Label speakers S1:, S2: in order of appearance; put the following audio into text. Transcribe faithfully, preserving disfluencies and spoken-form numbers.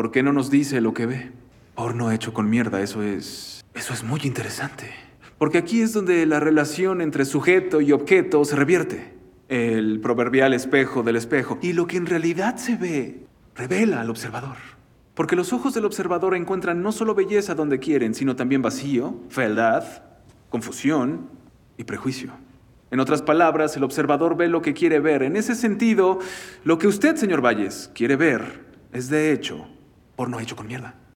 S1: ¿Por qué no nos dice lo que ve? Porno hecho con mierda, eso es... Eso es muy interesante. Porque aquí es donde la relación entre sujeto y objeto se revierte. El proverbial espejo del espejo. Y lo que en realidad se ve, revela al observador. Porque los ojos del observador encuentran no solo belleza donde quieren, sino también vacío, fealdad, confusión y prejuicio. En otras palabras, el observador ve lo que quiere ver. En ese sentido, lo que usted, señor Valles, quiere ver es, de hecho, porno hecho con mierda.